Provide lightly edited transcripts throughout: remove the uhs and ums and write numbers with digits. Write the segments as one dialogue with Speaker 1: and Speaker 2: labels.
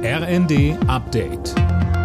Speaker 1: RND Update.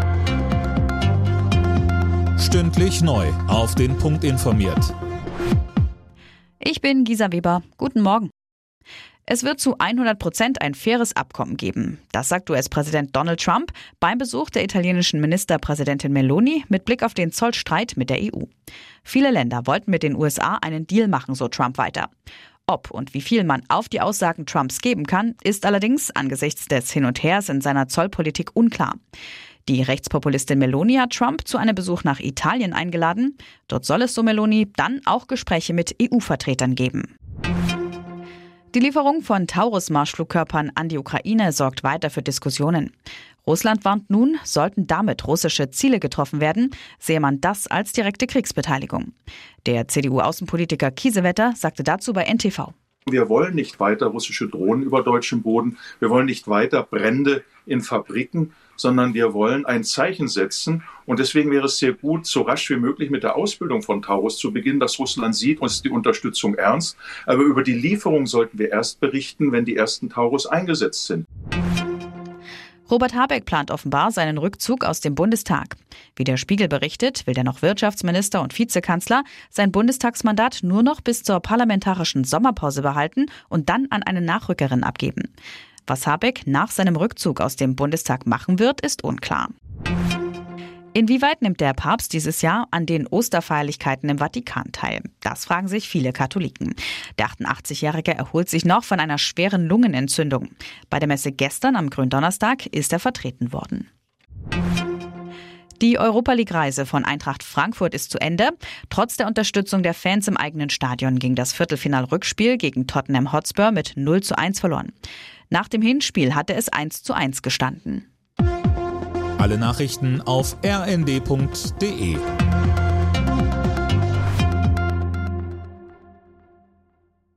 Speaker 1: Stündlich neu auf den Punkt informiert.
Speaker 2: Ich bin Gisa Weber. Guten Morgen. Es wird zu 100% ein faires Abkommen geben. Das sagt US-Präsident Donald Trump beim Besuch der italienischen Ministerpräsidentin Meloni mit Blick auf den Zollstreit mit der EU. Viele Länder wollten mit den USA einen Deal machen, so Trump weiter. Ob und wie viel man auf die Aussagen Trumps geben kann, ist allerdings angesichts des Hin und Hers in seiner Zollpolitik unklar. Die Rechtspopulistin Meloni hat Trump zu einem Besuch nach Italien eingeladen. Dort soll es, so Meloni, dann auch Gespräche mit EU-Vertretern geben. Die Lieferung von Taurus-Marschflugkörpern an die Ukraine sorgt weiter für Diskussionen. Russland warnt nun, sollten damit russische Ziele getroffen werden, sehe man das als direkte Kriegsbeteiligung. Der CDU-Außenpolitiker Kiesewetter sagte dazu bei NTV.
Speaker 3: Wir wollen nicht weiter russische Drohnen über deutschem Boden. Wir wollen nicht weiter Brände in Fabriken, sondern wir wollen ein Zeichen setzen. Und deswegen wäre es sehr gut, so rasch wie möglich mit der Ausbildung von Taurus zu beginnen, dass Russland sieht, uns ist die Unterstützung ernst. Aber über die Lieferung sollten wir erst berichten, wenn die ersten Taurus eingesetzt sind.
Speaker 2: Robert Habeck plant offenbar seinen Rückzug aus dem Bundestag. Wie der Spiegel berichtet, will der noch Wirtschaftsminister und Vizekanzler sein Bundestagsmandat nur noch bis zur parlamentarischen Sommerpause behalten und dann an eine Nachrückerin abgeben. Was Habeck nach seinem Rückzug aus dem Bundestag machen wird, ist unklar. Inwieweit nimmt der Papst dieses Jahr an den Osterfeierlichkeiten im Vatikan teil? Das fragen sich viele Katholiken. Der 88-Jährige erholt sich noch von einer schweren Lungenentzündung. Bei der Messe gestern am Gründonnerstag ist er vertreten worden. Die Europa-League-Reise von Eintracht Frankfurt ist zu Ende. Trotz der Unterstützung der Fans im eigenen Stadion ging das Viertelfinal-Rückspiel gegen Tottenham Hotspur mit 0:1 verloren. Nach dem Hinspiel hatte es 1:1 gestanden.
Speaker 1: Alle Nachrichten auf rnd.de.